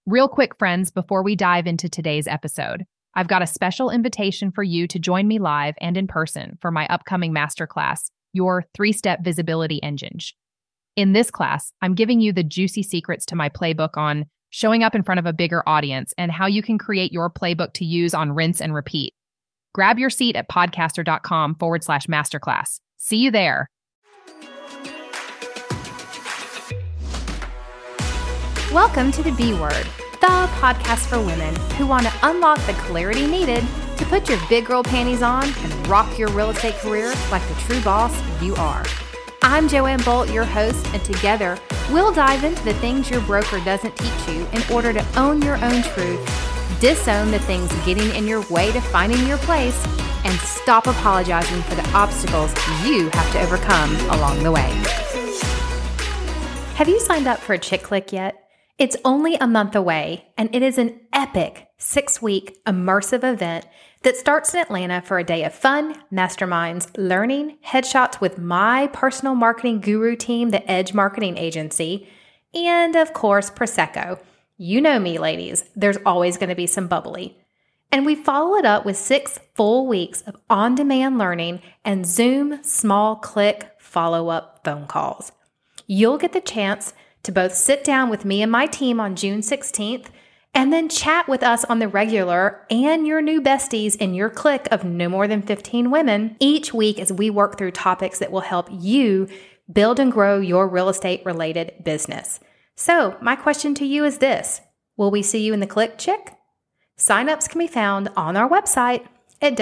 Real quick, friends, before we dive into today's episode, I've got a special invitation for you to join me live and in person for my upcoming masterclass, Your 3-Step Visibility Engine. In this class, I'm giving you the juicy secrets to my playbook on showing up in front of a bigger audience and how you can create your playbook to use on rinse and repeat. Grab your seat at podcaster.com/masterclass. See you there. Welcome to the B Word, the podcast for women who want to unlock the clarity needed to put your big girl panties on and rock your real estate career like the true boss you are. I'm Joanne Bolt, your host, and together we'll dive into the things your broker doesn't teach you in order to own your own truth, disown the things getting in your way to finding your place, and stop apologizing for the obstacles you have to overcome along the way. Have you signed up for a Chick Click yet? It's only a month away, and it is an epic 6-week immersive event that starts in Atlanta for a day of fun, masterminds, learning, headshots with my personal marketing guru team, the Edge Marketing Agency, and of course, Prosecco. You know me, ladies, there's always going to be some bubbly. And we follow it up with 6 full weeks of on-demand learning and Zoom small click follow-up phone calls. You'll get the chance to both sit down with me and my team on June 16th and then chat with us on the regular and your new besties in your clique of no more than 15 women each week as we work through topics that will help you build and grow your real estate related business. So my question to you is this: will we see you in the clique, chick? Signups can be found on our website at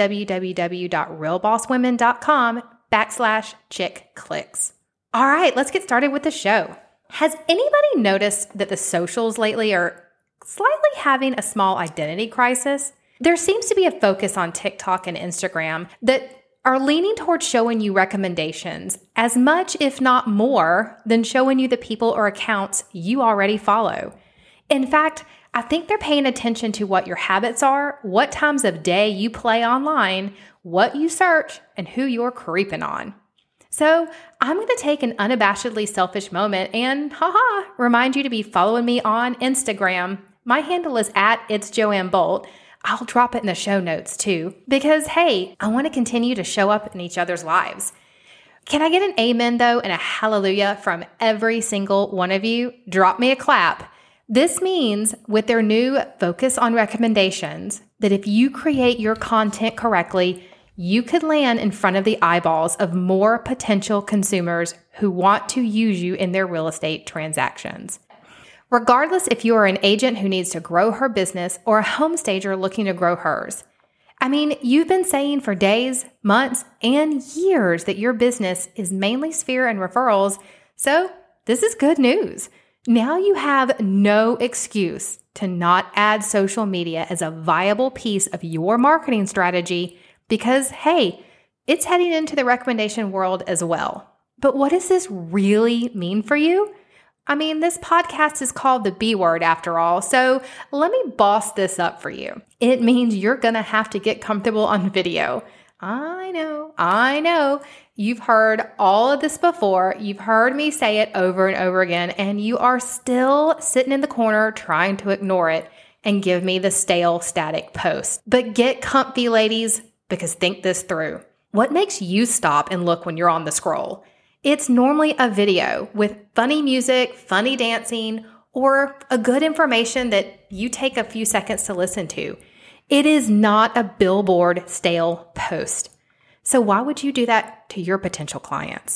www.realbosswomen.com/chick clicks. All right, let's get started with the show. Has anybody noticed that the socials lately are slightly having a small identity crisis? There seems to be a focus on TikTok and Instagram that are leaning towards showing you recommendations as much, if not more, than showing you the people or accounts you already follow. In fact, I think they're paying attention to what your habits are, what times of day you play online, what you search, and who you're creeping on. So I'm going to take an unabashedly selfish moment and remind you to be following me on Instagram. My handle is @It'sJoanneBolt. I'll drop it in the show notes too, because hey, I want to continue to show up in each other's lives. Can I get an amen though and a hallelujah from every single one of you? Drop me a clap. This means with their new focus on recommendations that if you create your content correctly, you could land in front of the eyeballs of more potential consumers who want to use you in their real estate transactions. Regardless if you are an agent who needs to grow her business or a home stager looking to grow hers. I mean, you've been saying for days, months, and years that your business is mainly sphere and referrals, so this is good news. Now you have no excuse to not add social media as a viable piece of your marketing strategy because, hey, it's heading into the recommendation world as well. But what does this really mean for you? I mean, this podcast is called the B Word after all, so let me boss this up for you. It means you're going to have to get comfortable on video. I know. You've heard all of this before. You've heard me say it over and over again, and you are still sitting in the corner trying to ignore it and give me the stale, static post. But get comfy, ladies, because think this through. What makes you stop and look when you're on the scroll? It's normally a video with funny music, funny dancing, or a good information that you take a few seconds to listen to. It is not a billboard stale post. So why would you do that to your potential clients?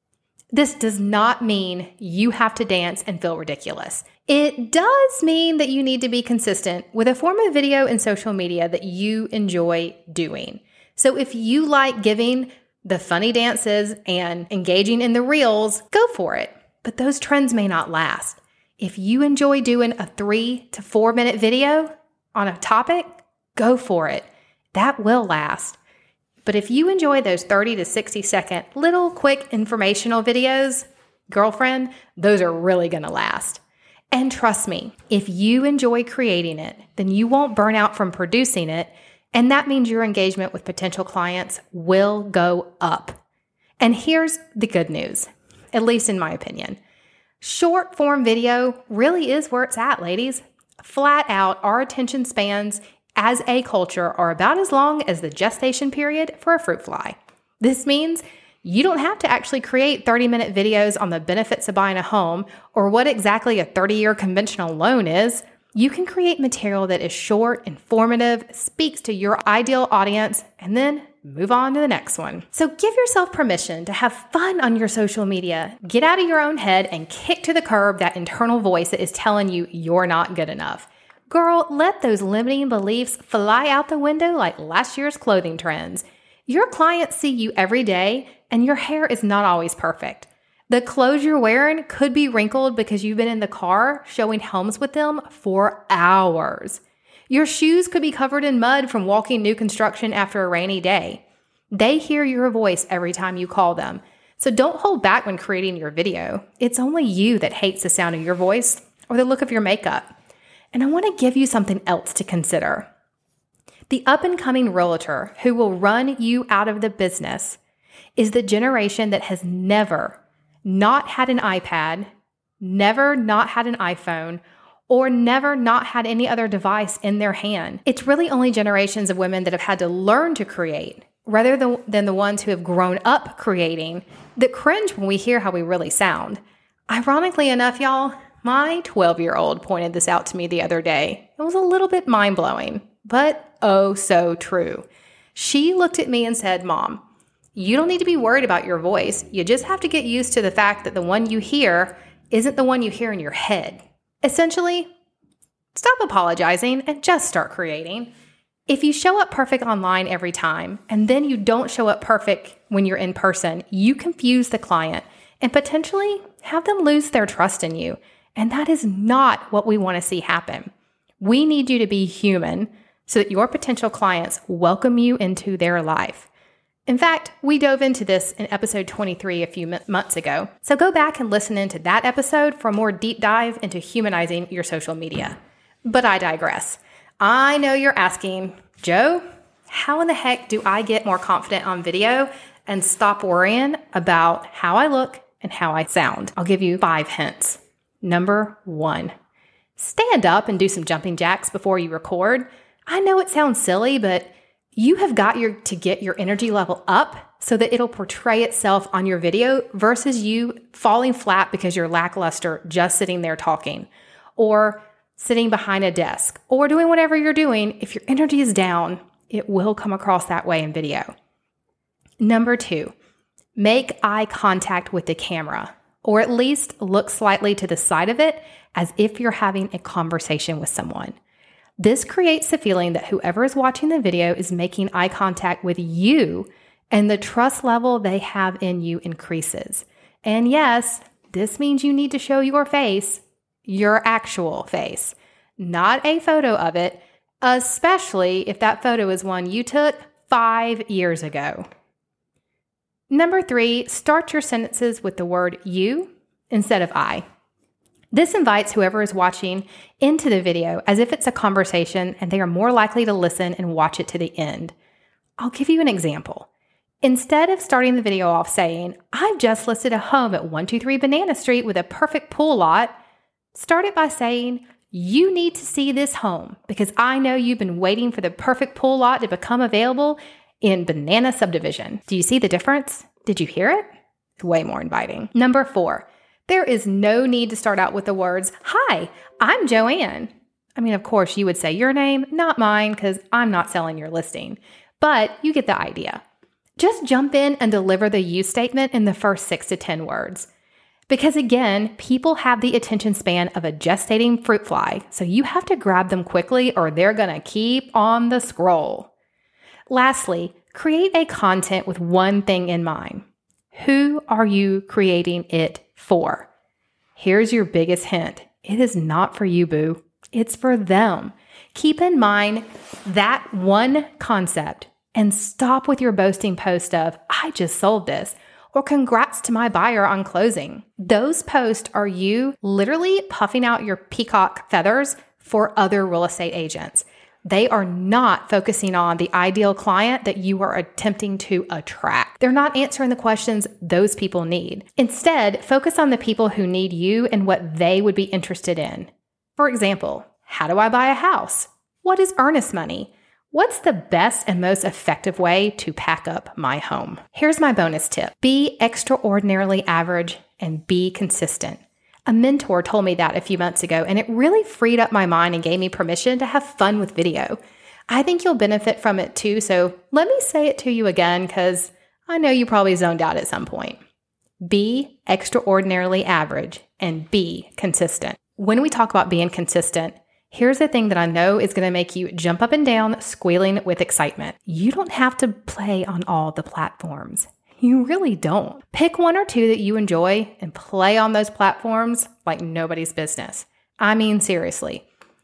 This does not mean you have to dance and feel ridiculous. It does mean that you need to be consistent with a form of video and social media that you enjoy doing. So if you like giving the funny dances and engaging in the reels, go for it. But those trends may not last. If you enjoy doing a 3 to 4 minute video on a topic, go for it. That will last. But if you enjoy those 30 to 60 second little quick informational videos, girlfriend, those are really going to last. And trust me, if you enjoy creating it, then you won't burn out from producing it, and that means your engagement with potential clients will go up. And here's the good news, at least in my opinion. Short form video really is where it's at, ladies. Flat out, our attention spans as a culture are about as long as the gestation period for a fruit fly. This means you don't have to actually create 30-minute videos on the benefits of buying a home or what exactly a 30-year conventional loan is. You can create material that is short, informative, speaks to your ideal audience, and then move on to the next one. So give yourself permission to have fun on your social media. Get out of your own head and kick to the curb that internal voice that is telling you you're not good enough. Girl, let those limiting beliefs fly out the window like last year's clothing trends. Your clients see you every day, and your hair is not always perfect. The clothes you're wearing could be wrinkled because you've been in the car showing homes with them for hours. Your shoes could be covered in mud from walking new construction after a rainy day. They hear your voice every time you call them. So don't hold back when creating your video. It's only you that hates the sound of your voice or the look of your makeup. And I want to give you something else to consider. The up-and-coming realtor who will run you out of the business is the generation that has never not had an iPad, never not had an iPhone, or never not had any other device in their hand. It's really only generations of women that have had to learn to create, rather than the ones who have grown up creating, that cringe when we hear how we really sound. Ironically enough, y'all, my 12-year-old pointed this out to me the other day. It was a little bit mind-blowing, but oh so true. She looked at me and said, "Mom, you don't need to be worried about your voice. You just have to get used to the fact that the one you hear isn't the one you hear in your head." Essentially, stop apologizing and just start creating. If you show up perfect online every time, and then you don't show up perfect when you're in person, you confuse the client and potentially have them lose their trust in you. And that is not what we want to see happen. We need you to be human so that your potential clients welcome you into their life. In fact, we dove into this in episode 23 a few months ago. So go back and listen into that episode for a more deep dive into humanizing your social media. But I digress. I know you're asking, "Joe, how in the heck do I get more confident on video and stop worrying about how I look and how I sound?" I'll give you 5 hints. Number 1, stand up and do some jumping jacks before you record. I know it sounds silly, but you have got to get your energy level up so that it'll portray itself on your video versus you falling flat because you're lackluster just sitting there talking or sitting behind a desk or doing whatever you're doing. If your energy is down, it will come across that way in video. Number 2, make eye contact with the camera, or at least look slightly to the side of it as if you're having a conversation with someone. This creates the feeling that whoever is watching the video is making eye contact with you, and the trust level they have in you increases. And yes, this means you need to show your face, your actual face, not a photo of it, especially if that photo is one you took 5 years ago. Number 3, start your sentences with the word you instead of I. This invites whoever is watching into the video as if it's a conversation, and they are more likely to listen and watch it to the end. I'll give you an example. Instead of starting the video off saying, "I've just listed a home at 123 Banana Street with a perfect pool lot," start it by saying, "You need to see this home because I know you've been waiting for the perfect pool lot to become available in Banana Subdivision." Do you see the difference? Did you hear it? It's way more inviting. Number 4, there is no need to start out with the words, "Hi, I'm Joanne." I mean, of course, you would say your name, not mine, because I'm not selling your listing. But you get the idea. Just jump in and deliver the you statement in the first 6 to 10 words. Because again, people have the attention span of a gestating fruit fly, so you have to grab them quickly or they're going to keep on the scroll. Lastly, create a content with one thing in mind. Who are you creating it for? Here's your biggest hint. It is not for you, boo. It's for them. Keep in mind that one concept and stop with your boasting post of, "I just sold this," or "Congrats to my buyer on closing." Those posts are you literally puffing out your peacock feathers for other real estate agents. They are not focusing on the ideal client that you are attempting to attract. They're not answering the questions those people need. Instead, focus on the people who need you and what they would be interested in. For example, How do I buy a house? What is earnest money? What's the best and most effective way to pack up my home? Here's my bonus tip. Be extraordinarily average and be consistent. A mentor told me that a few months ago, and it really freed up my mind and gave me permission to have fun with video. I think you'll benefit from it too, so let me say it to you again because I know you probably zoned out at some point. Be extraordinarily average and be consistent. When we talk about being consistent, here's the thing that I know is going to make you jump up and down, squealing with excitement. You don't have to play on all the platforms. You really don't. Pick one or two that you enjoy and play on those platforms like nobody's business. I mean, seriously.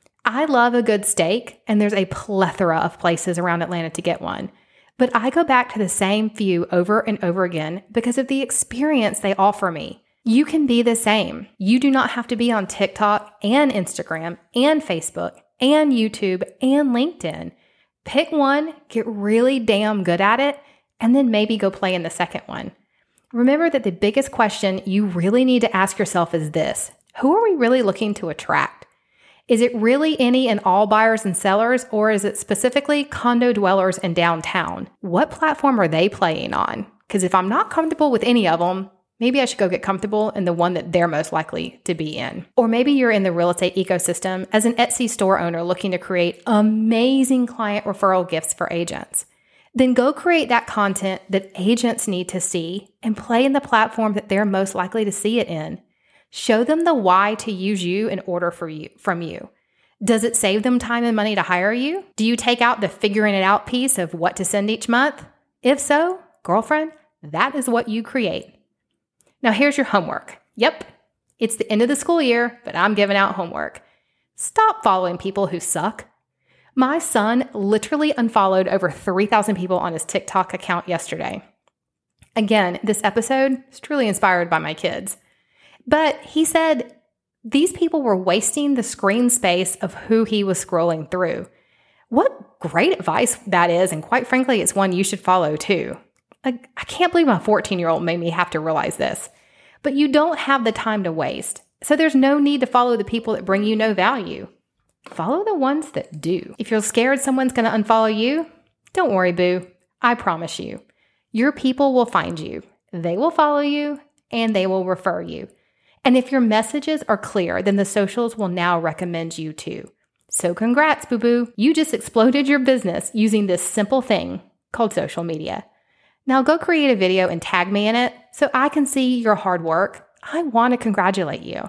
I love a good steak, and there's a plethora of places around Atlanta to get one. But I go back to the same few over and over again because of the experience they offer me. You can be the same. You do not have to be on TikTok and Instagram and Facebook and YouTube and LinkedIn. Pick one, get really damn good at it, and then maybe go play in the second one. Remember that the biggest question you really need to ask yourself is this: who are we really looking to attract? Is it really any and all buyers and sellers, or is it specifically condo dwellers in downtown? What platform are they playing on? Because if I'm not comfortable with any of them, maybe I should go get comfortable in the one that they're most likely to be in. Or maybe you're in the real estate ecosystem as an Etsy store owner looking to create amazing client referral gifts for agents. Then go create that content that agents need to see and play in the platform that they're most likely to see it in. Show them the why to use you in order from you. Does it save them time and money to hire you? Do you take out the figuring it out piece of what to send each month? If so, girlfriend, that is what you create. Now here's your homework. Yep, it's the end of the school year, but I'm giving out homework. Stop following people who suck. My son literally unfollowed over 3,000 people on his TikTok account yesterday. Again, this episode is truly inspired by my kids. But he said these people were wasting the screen space of who he was scrolling through. What great advice that is, and quite frankly, it's one you should follow too. I can't believe my 14-year-old made me have to realize this. But you don't have the time to waste, so there's no need to follow the people that bring you no value. Follow the ones that do. If you're scared someone's going to unfollow you, don't worry, boo. I promise you. Your people will find you. They will follow you, and they will refer you. And if your messages are clear, then the socials will now recommend you too. So congrats, boo-boo. You just exploded your business using this simple thing called social media. Now go create a video and tag me in it so I can see your hard work. I want to congratulate you.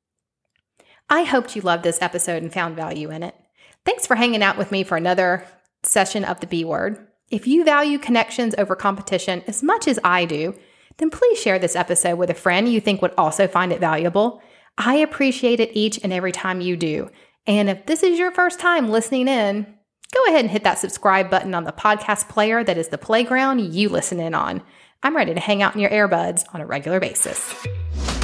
I hoped you loved this episode and found value in it. Thanks for hanging out with me for another session of the B Word. If you value connections over competition as much as I do, then please share this episode with a friend you think would also find it valuable. I appreciate it each and every time you do. And if this is your first time listening in, go ahead and hit that subscribe button on the podcast player that is the playground you listen in on. I'm ready to hang out in your earbuds on a regular basis.